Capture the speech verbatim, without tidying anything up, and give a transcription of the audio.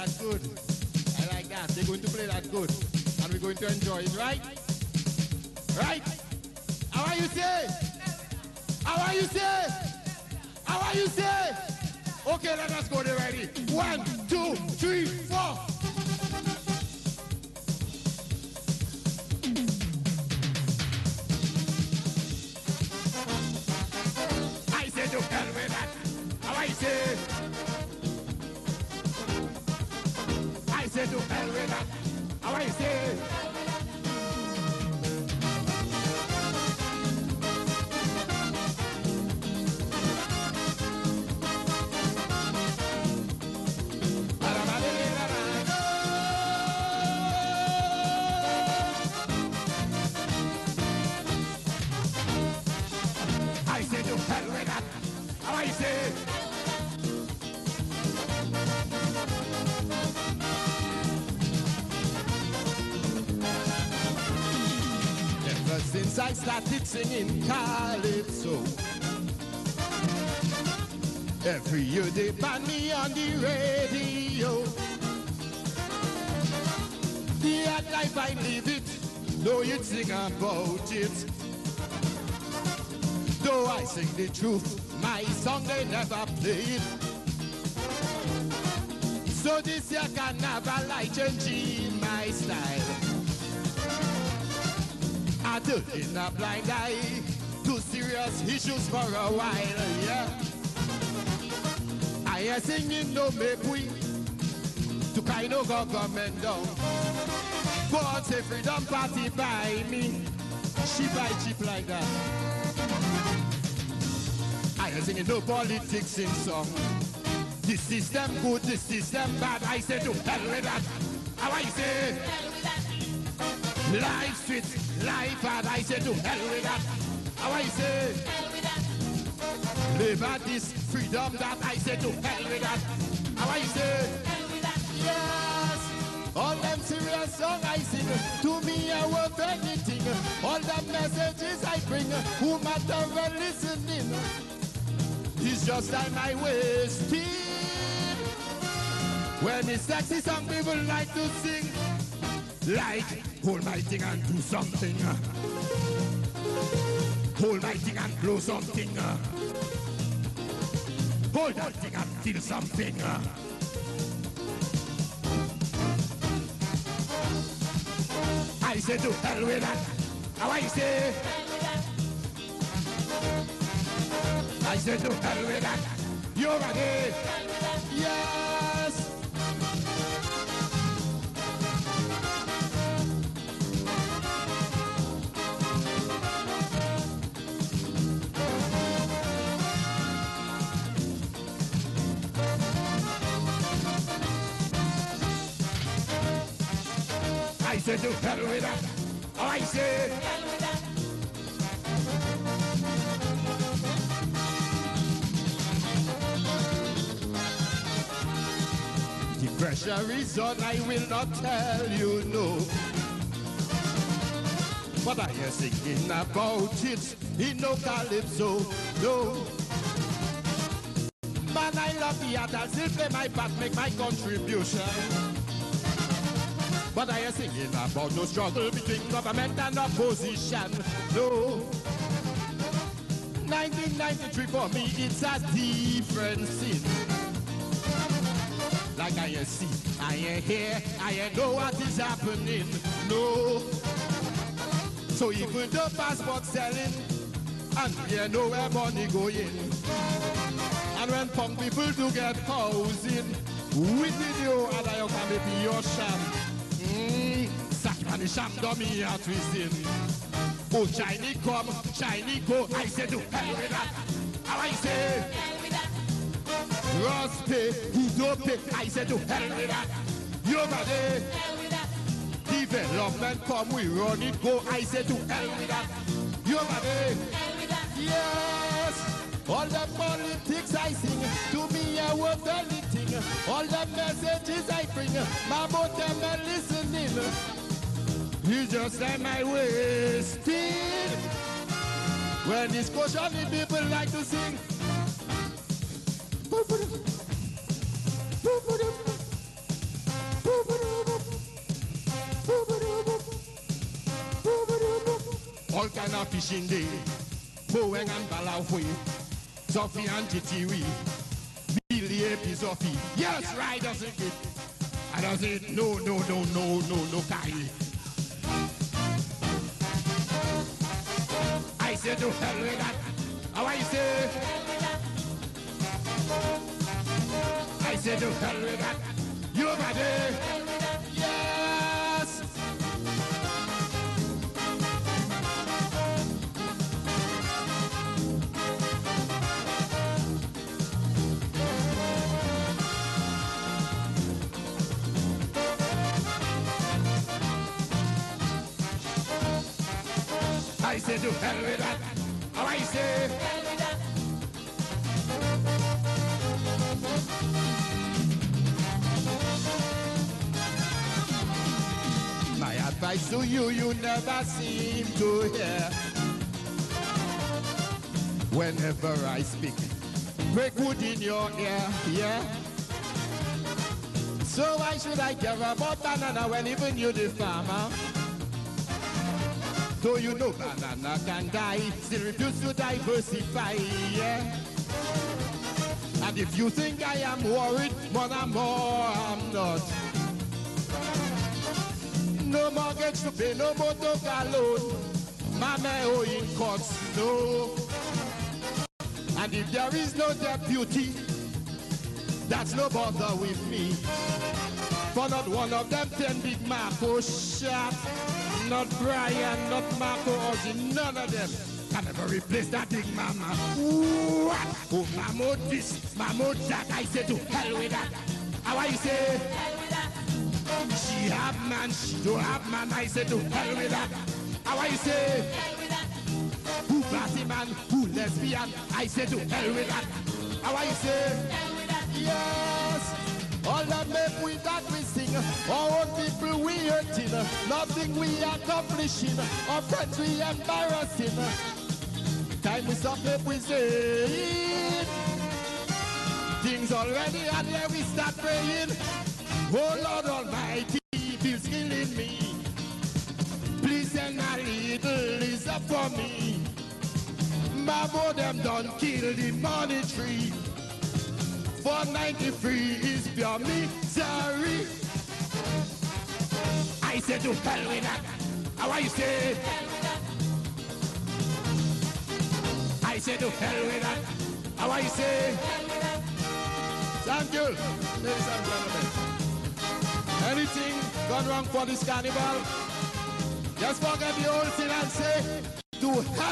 that good. I like that. They're going to play that good. And we're going to enjoy it, right? Right? How are you say? How are you say? How are you say? Okay, let us go there ready. One, two, three, four. I said to hell with that. How I say? I said to hell with that. How I say? Since I started singing calypso, every year they ban me on the radio. The hard life I live it, though you sing about it. Though I sing the truth, my song they never played. So this year carnival I change my style. I do in a blind eye to serious issues for a while, yeah. I am singing no make we to kind of government down. But a freedom party by me, she buy cheap like that. I am singing no politics in song. This system good, this system bad. I say to hell with that. How I say? Life sweet, life hard. I say to hell with that. How I say? Live at this freedom that I say to hell with that. How I say? Yes. All them serious song I sing, to me I worth anything. All the messages I bring, who matter well listening. It's just like my wasting. When it's sexy song people like to sing. Like, hold my thing and do something. Hold my thing and blow something. Hold that thing and feel something. I say to hell with that. How I say? I say to hell with that. You ready? Yes. I say to hell with that. Oh, I say. Hell with that. The pressure is on, I will not tell you no. But I am singing about it in no calypso, no. Man, I love the art, I'll still play my part, make my contribution. But I am singing about no struggle between government and opposition, no. nineteen ninety-three for me, it's a different scene. Like I am see, I am here, I am know what is happening, no. So even the passport selling, and you know where money going. And when punk people do get housing, with video and I can be your sham. Mmm, Sakmani sham dummy are twisting. Oh, Chinese come, Chinese go, I say to hell with that. How I say? Hell with that. Ross pay, who don't pay, I say to hell with that. You over there? Hell with that. Development come, we run it, go, I say to hell with that. You over there? Hell with that. Yes. All the politics I sing, to me I worth anything. All the messages I bring, my both them are listening. You just like my wasting. When this question people like to sing. all kind of fishing day. Bowen and Balafwe, Sophie and Titiwi, Billy A. Pizofi. Yes, right, doesn't it? I don't say no, no, no, no, no, no, Kylie. I say to hell with that. How I say? I say to hell with that. You over there? Yes. I say to hell with that. How I say? Hell with that. My advice to you, you never seem to hear. Whenever I speak, break wood in your ear, yeah? So why should I care about banana when even you the farmer? So you know banana can die, still refuse to diversify, yeah? And if you think I am worried, more and more I'm not. No mortgage to pay, no motor car loan, mama owing courts, no. And if there is no deputy, that's no bother with me. For not one of them ten big Marco shot. Not Brian, not Marco Ozzy, none of them can ever replace that big mama. What? Oh, Mamo this, Mamo that, I say to hell with that. How I say? Hell with that. She have man, she don't have man, I say to hell with that. How I say? Hell with that. Who party man, who lesbian, I say to hell with that. How I say? Hell with that. Yes. All that make we that we sing, our own people we hurting, nothing we accomplishing, our friends we embarrassing. Time we stop make we say things already and then we start praying. Oh Lord Almighty, feels killing me. Please send a little is up for me. Mabo them done kill the money tree. four ninety-three is pure misery. I said to hell with that. How I say? Hell with that. I said to hell with that. How I say? Hell with that. Thank you, ladies and gentlemen. Anything gone wrong for this carnival? Just forget the old thing and say to hell.